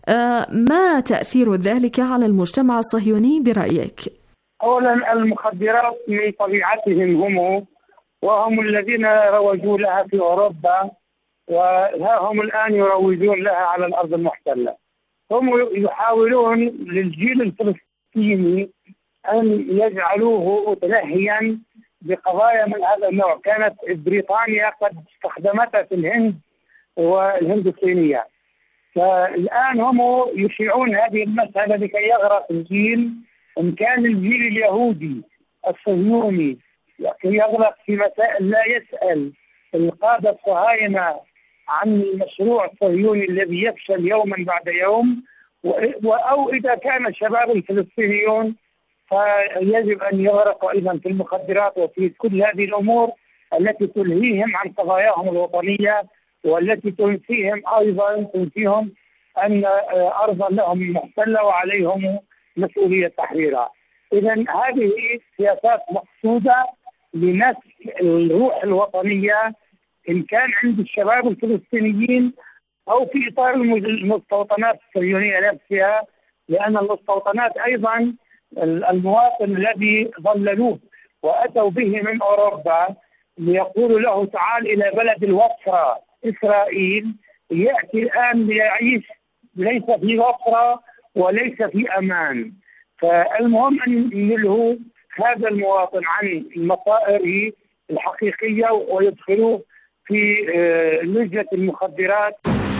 ما تأثير ذلك على المجتمع الصهيوني برأيك؟ أولا، المخدرات من طبيعتهم هم وهم الذين روجوا لها في أوروبا، وها هم الآن يروجون لها على الأرض المحتلة. هم يحاولون للجيل الفلسطيني أن يجعلوه متلهيا بقضايا من هذا النوع. كانت بريطانيا قد استخدمتها في الهند والهند الصينية، فالآن هم يشيعون هذه المسألة لكي يغرق الجيل، إن كان الجيل اليهودي الصهيوني يغرق في مسائل لا يسأل القادة الصهاينة عن المشروع الصهيوني الذي يفشل يوما بعد يوم، أو إذا كان الشباب الفلسطينيون فيجب أن يغرقوا أيضا في المخدرات وفي كل هذه الأمور التي تلهيهم عن قضاياهم الوطنية، والتي تنسيهم أيضا تنسيهم أن أرضا لهم محتلة وعليهم مسؤولية تحريرها. إذا هذه سياسات مقصودة لنسف الروح الوطنية، إن كان عند الشباب الفلسطينيين أو في إطار المستوطنات الصهيونية نفسها، لأن المستوطنات أيضا المواطن الذي ظللوه وأتوا به من أوروبا ليقولوا له تعال إلى بلد الوفرة إسرائيل، يأتي الآن ليعيش ليس في وفرة وليس في أمان. فالمهم أن ينلهوا هذا المواطن عن مصائره الحقيقية ويدخلوه في لجنة المخدرات.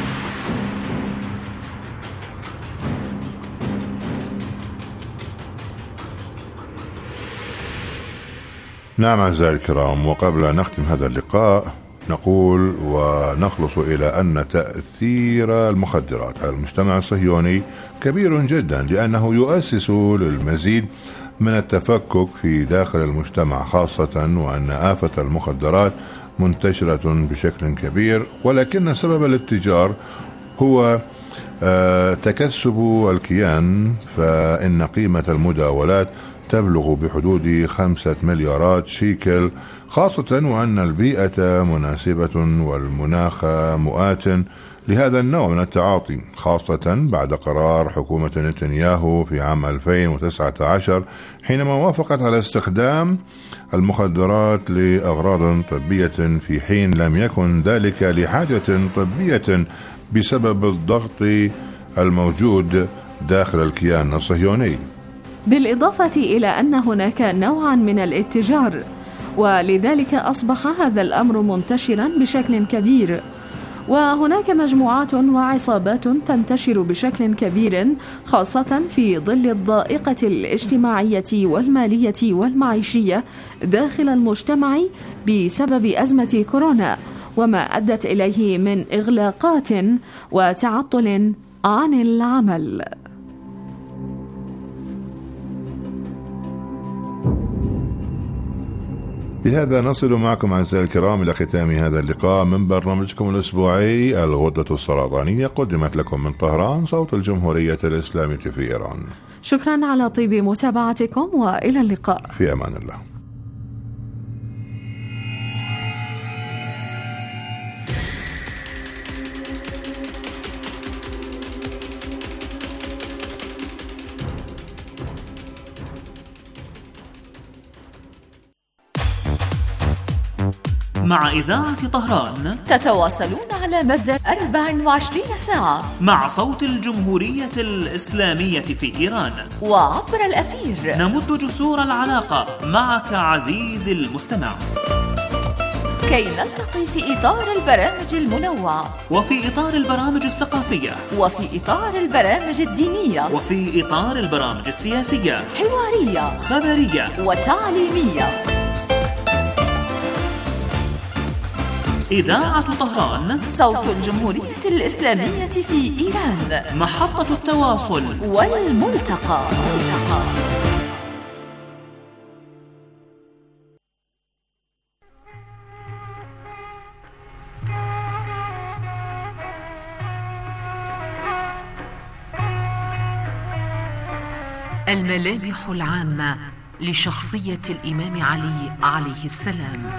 نعم أعزائي الكرام، وقبل أن نختم هذا اللقاء نقول ونخلص إلى أن تأثير المخدرات على المجتمع الصهيوني كبير جدا، لأنه يؤسس للمزيد من التفكك في داخل المجتمع خاصة، وأن آفة المخدرات منتشرة بشكل كبير، ولكن سبب الاتجار هو تكسب الكيان، فإن قيمة المداولات تبلغ بحدود خمسة مليارات شيكل، خاصة وأن البيئة مناسبة والمناخ مؤات لهذا النوع من التعاطي، خاصة بعد قرار حكومة نتنياهو في عام ألفين وتسعة عشر حينما وافقت على استخدام المخدرات لأغراض طبية، في حين لم يكن ذلك لحاجة طبية بسبب الضغط الموجود داخل الكيان الصهيوني. بالإضافة إلى أن هناك نوعا من الاتجار، ولذلك أصبح هذا الأمر منتشرا بشكل كبير، وهناك مجموعات وعصابات تنتشر بشكل كبير، خاصة في ظل الضائقة الاجتماعية والمالية والمعيشية داخل المجتمع بسبب أزمة كورونا، وما أدت إليه من إغلاقات وتعطل عن العمل. بهذا نصل معكم أعزائي الكرام إلى ختام هذا اللقاء من برنامجكم الأسبوعي الغدة السرطانية، قدمت لكم من طهران صوت الجمهورية الإسلامية في إيران. شكرا على طيب متابعتكم، وإلى اللقاء في أمان الله. مع إذاعة طهران تتواصلون على مدى أربع وعشرين ساعة مع صوت الجمهورية الإسلامية في إيران وعبر الأثير. نمد جسور العلاقة معك عزيزي المستمع كي نلتقي في إطار البرامج المنوعة وفي إطار البرامج الثقافية وفي إطار البرامج الدينية وفي إطار البرامج السياسية حوارية خبرية وتعليمية. إذاعة طهران صوت الجمهورية الإسلامية في إيران، محطة التواصل والملتقى. ملتقى. الملامح العامة لشخصية الإمام علي عليه السلام.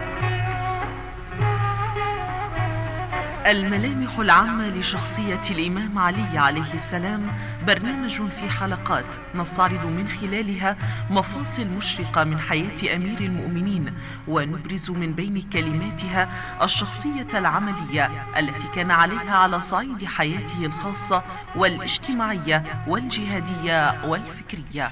الملامح العامة لشخصية الإمام علي عليه السلام برنامج في حلقات نستعرض من خلالها مفاصل مشرقة من حياة أمير المؤمنين، ونبرز من بين كلماتها الشخصية العملية التي كان عليها على صعيد حياته الخاصة والاجتماعية والجهادية والفكرية.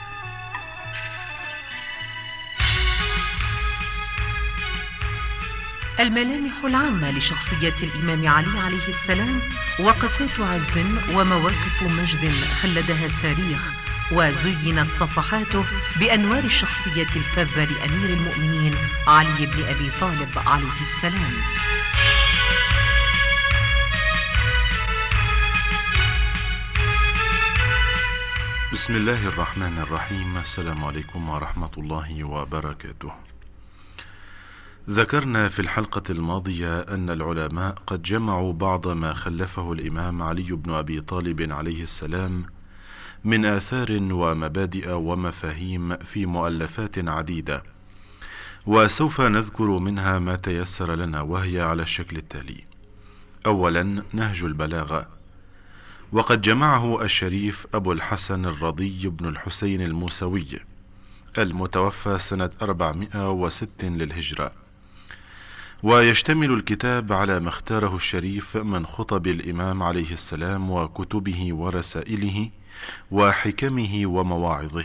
الملامح العامة لشخصية الإمام علي عليه السلام وقفات عز ومواقف مجد خلدها التاريخ، وزينت صفحاته بأنوار الشخصية الفذة لأمير المؤمنين علي بن أبي طالب عليه السلام. بسم الله الرحمن الرحيم. السلام عليكم ورحمة الله وبركاته. ذكرنا في الحلقة الماضية أن العلماء قد جمعوا بعض ما خلفه الإمام علي بن أبي طالب عليه السلام من آثار ومبادئ ومفاهيم في مؤلفات عديدة، وسوف نذكر منها ما تيسر لنا، وهي على الشكل التالي: أولا، نهج البلاغة، وقد جمعه الشريف أبو الحسن الرضي بن الحسين الموسوي المتوفى سنة أربعمائة وستة للهجرة، ويشتمل الكتاب على ما اختاره الشريف من خطب الإمام عليه السلام وكتبه ورسائله وحكمه ومواعظه.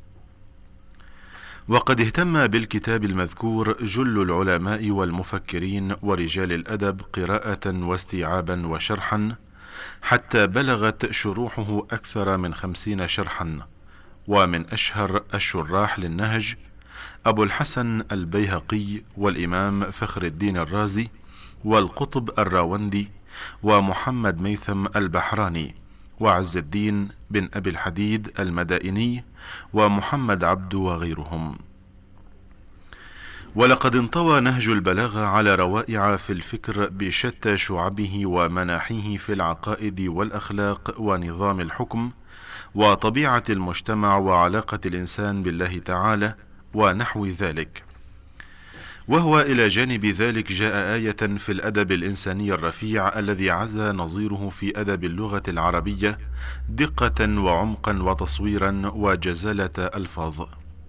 وقد اهتم بالكتاب المذكور جل العلماء والمفكرين ورجال الأدب قراءة واستيعابا وشرحا، حتى بلغت شروحه أكثر من خمسين شرحا، ومن أشهر الشراح للنهج أبو الحسن البيهقي والإمام فخر الدين الرازي والقطب الراوندي ومحمد ميثم البحراني وعز الدين بن أبي الحديد المدائني ومحمد عبد وغيرهم. ولقد انطوى نهج البلاغة على روائع في الفكر بشتى شعبه ومناحيه في العقائد والأخلاق ونظام الحكم وطبيعة المجتمع وعلاقة الإنسان بالله تعالى ونحو ذلك. وهو إلى جانب ذلك جاء آية في الأدب الإنساني الرفيع الذي عز نظيره في أدب اللغة العربية دقة وعمقا وتصويرا وجزالة ألفاظ.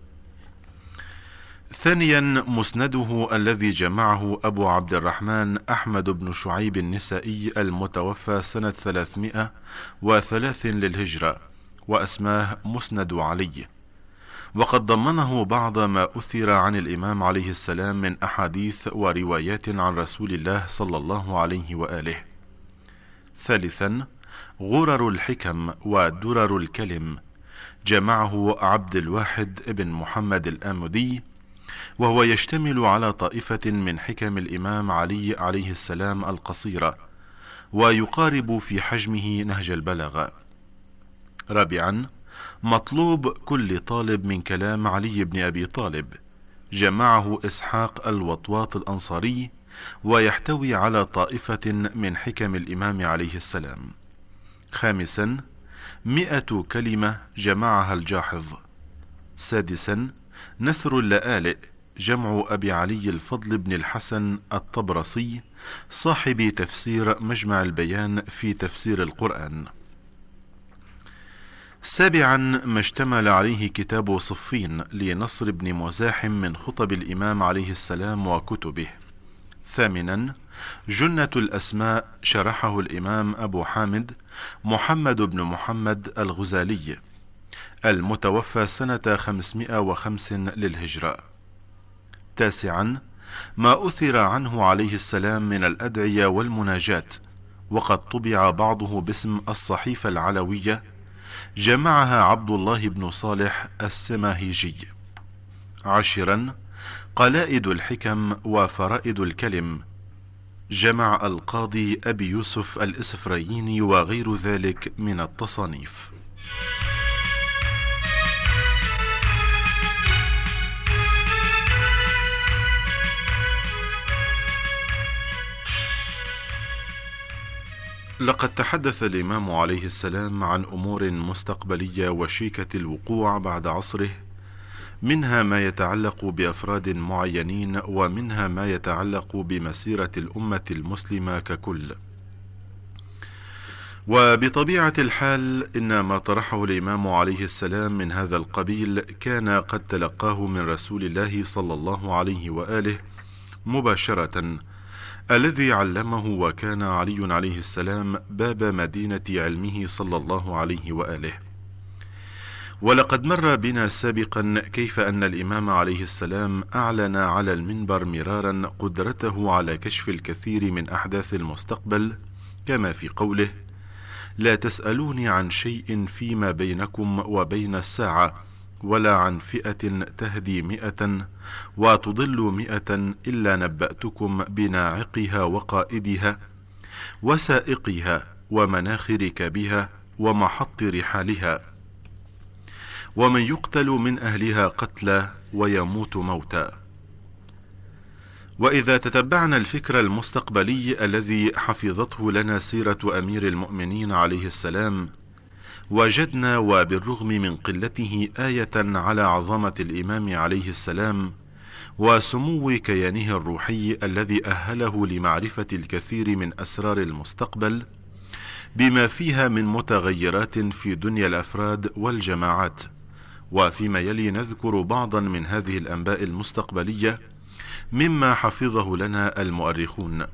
ثانيا، مسنده الذي جمعه أبو عبد الرحمن أحمد بن شعيب النسائي المتوفى سنة ثلاثمائة وثلاث للهجرة، وأسماه مسند علي، وقد ضمنه بعض ما أثر عن الإمام عليه السلام من أحاديث وروايات عن رسول الله صلى الله عليه وآله. ثالثا، غرر الحكم ودرر الكلم، جمعه عبد الواحد ابن محمد الآمدي، وهو يشتمل على طائفة من حكم الإمام علي عليه السلام القصيرة، ويقارب في حجمه نهج البلاغة. رابعا، مطلوب كل طالب من كلام علي بن أبي طالب، جمعه إسحاق الوطواط الأنصاري، ويحتوي على طائفة من حكم الإمام عليه السلام. خامسا، مئة كلمة، جمعها الجاحظ. سادسا، نثر اللآلئ، جمع أبي علي الفضل بن الحسن الطبرسي صاحب تفسير مجمع البيان في تفسير القرآن. سابعا، ما اشتمل عليه كتاب صفين لنصر بن مزاحم من خطب الإمام عليه السلام وكتبه. ثامنا، جنة الأسماء شرحه الإمام أبو حامد محمد بن محمد الغزالي المتوفى سنة خمسمائة وخمس للهجرة. تاسعا، ما أثر عنه عليه السلام من الأدعية والمناجات، وقد طبع بعضه باسم الصحيفة العلوية، جمعها عبد الله بن صالح السماهيجي. عاشرا، قلائد الحكم وفرائد الكلم، جمع القاضي أبي يوسف الإسفرايني وغير ذلك من التصانيف. لقد تحدث الإمام عليه السلام عن أمور مستقبلية وشيكة الوقوع بعد عصره، منها ما يتعلق بأفراد معينين، ومنها ما يتعلق بمسيرة الأمة المسلمة ككل. وبطبيعة الحال إن ما طرحه الإمام عليه السلام من هذا القبيل كان قد تلقاه من رسول الله صلى الله عليه وآله مباشرة، الذي علمه وكان علي عليه السلام باب مدينة علمه صلى الله عليه وآله. ولقد مر بنا سابقا كيف أن الإمام عليه السلام أعلن على المنبر مرارا قدرته على كشف الكثير من أحداث المستقبل، كما في قوله: لا تسألوني عن شيء فيما بينكم وبين الساعة، ولا عن فئة تهدي مئة وتضل مئة إلا نبأتكم بناعقها وقائدها وسائقها ومناخ ركابها ومحط رحالها، ومن يقتل من أهلها قتلا ويموت موتا. وإذا تتبعنا الفكر المستقبلي الذي حفظته لنا سيرة أمير المؤمنين عليه السلام، وجدنا وبالرغم من قلته آية على عظمة الإمام عليه السلام وسمو كيانه الروحي الذي أهله لمعرفة الكثير من أسرار المستقبل، بما فيها من متغيرات في دنيا الأفراد والجماعات. وفيما يلي نذكر بعضا من هذه الأنباء المستقبلية مما حفظه لنا المؤرخون.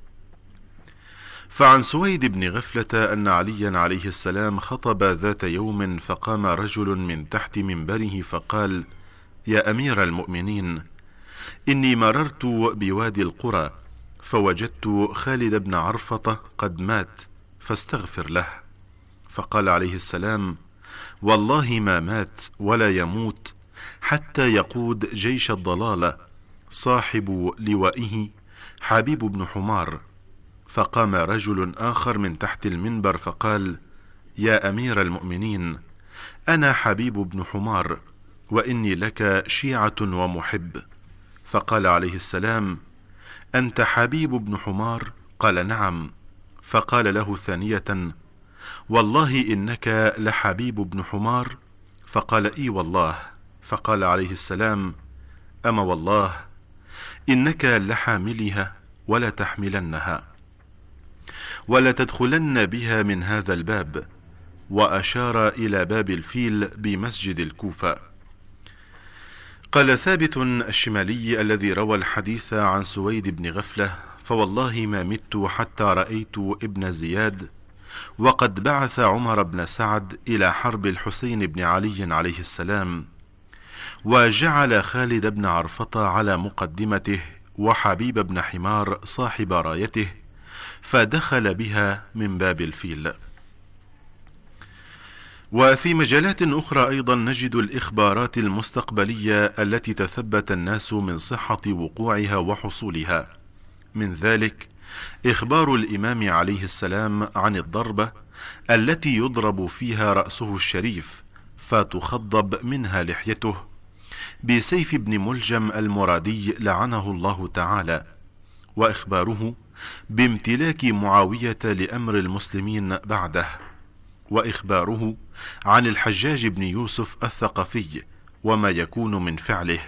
فعن سويد بن غفلة أن عليا عليه السلام خطب ذات يوم، فقام رجل من تحت منبره فقال: يا أمير المؤمنين، إني مررت بوادي القرى فوجدت خالد بن عرفطة قد مات، فاستغفر له. فقال عليه السلام: والله ما مات ولا يموت حتى يقود جيش الضلالة صاحب لوائه حبيب بن حمار. فقام رجل آخر من تحت المنبر فقال: يا أمير المؤمنين، أنا حبيب بن حمار، وإني لك شيعة ومحب. فقال عليه السلام: أنت حبيب بن حمار؟ قال: نعم. فقال له ثانية: والله إنك لحبيب بن حمار؟ فقال: إي والله. فقال عليه السلام: أما والله إنك لحاملها ولا تحملنها ولا تدخلن بها من هذا الباب. وأشار إلى باب الفيل بمسجد الكوفة. قال ثابت الشمالي الذي روى الحديث عن سويد بن غفلة: فوالله ما مت حتى رأيت ابن زياد وقد بعث عمر بن سعد إلى حرب الحسين بن علي عليه السلام، وجعل خالد بن عرفطة على مقدمته وحبيب بن حمار صاحب رايته، فدخل بها من باب الفيل. وفي مجالات أخرى أيضا نجد الإخبارات المستقبلية التي تثبت الناس من صحة وقوعها وحصولها. من ذلك إخبار الإمام عليه السلام عن الضربة التي يضرب فيها رأسه الشريف فتخضب منها لحيته بسيف بن ملجم المرادي لعنه الله تعالى، وإخباره بامتلاك معاوية لأمر المسلمين بعده، وإخباره عن الحجاج بن يوسف الثقفي وما يكون من فعله،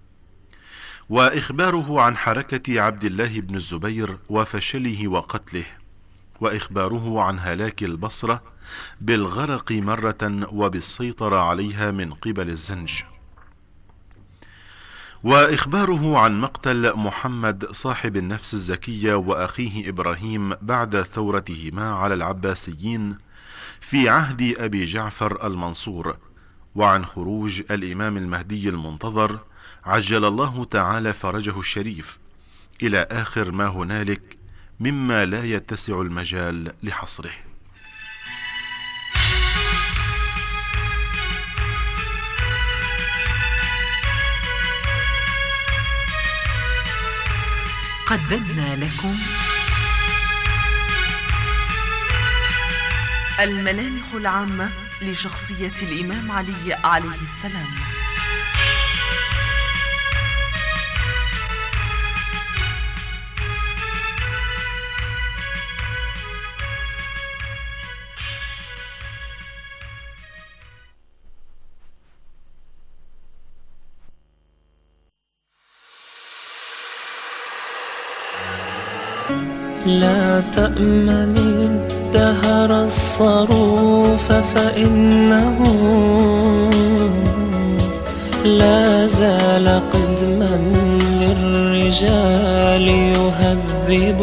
وإخباره عن حركة عبد الله بن الزبير وفشله وقتله، وإخباره عن هلاك البصرة بالغرق مرة وبالسيطرة عليها من قبل الزنج. وإخباره عن مقتل محمد صاحب النفس الزكية وأخيه إبراهيم بعد ثورتهما على العباسيين في عهد أبي جعفر المنصور، وعن خروج الإمام المهدي المنتظر عجل الله تعالى فرجه الشريف، إلى آخر ما هنالك مما لا يتسع المجال لحصره. قدمنا لكم الملامح العامة لشخصية الإمام علي عليه السلام. لا تأمني الدهر الصروف فإنه لا زال قدما للرجال يهذب،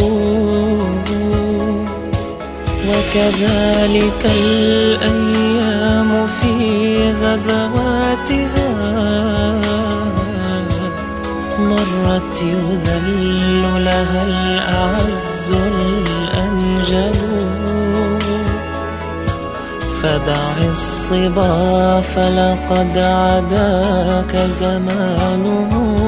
وكذلك الأيام في غزواتها مرت يذل لها الأعز الأنجب. فدع الصبا فلقد عداك زمانه،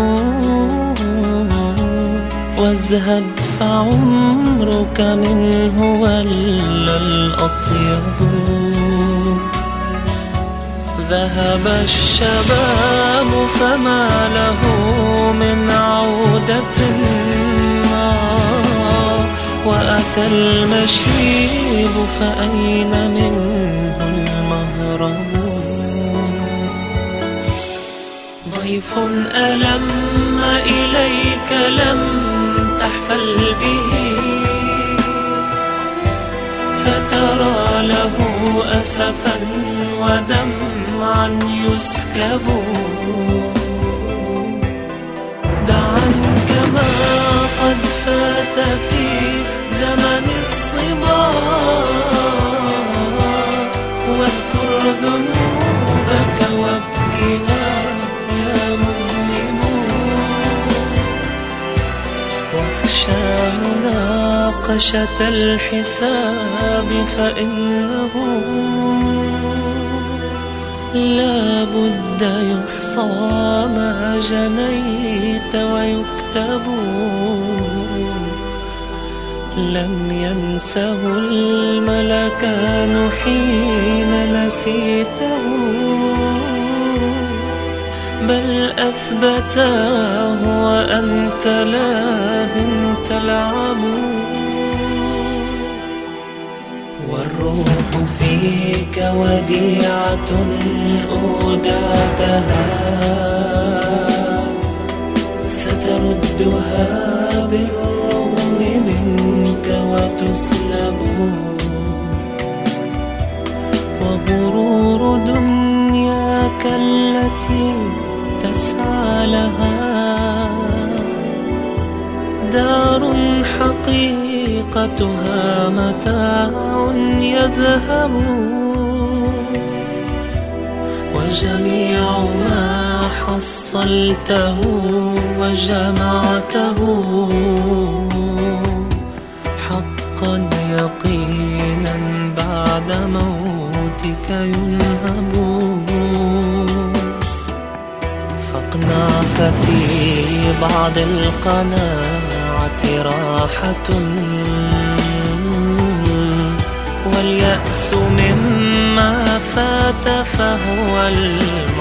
وازهد فعمرك منه ولا الأطيب. ذهب الشباب فما له من عودة، وأتى المشيب فأين منه المهرب. ضيف ألم إليك لم تحفل به، فترى له أسفا ودمعا يسكب. دعا كما قد فات في زمن الصبا، واذكر ذنوبك وابكها يا مذنب. واخشى مناقشة الحساب فإنه لا بد يحصى ما جنيت ويكتب. لم ينسه الملكان حين نسيته، بل أثبتاه وأنت لاه تلعب. والروح فيك وديعة أودعتها، ستردها بالرغم منك وتسلب. وغرور دنياك التي تسعى لها دار حقيقتها متاع يذهب. وجميع ما حصلته وجمعته حقا يقينا بعد موتك ينهب. فاقنع ففي بعض القناعة راحة، واليأس مما فات فهو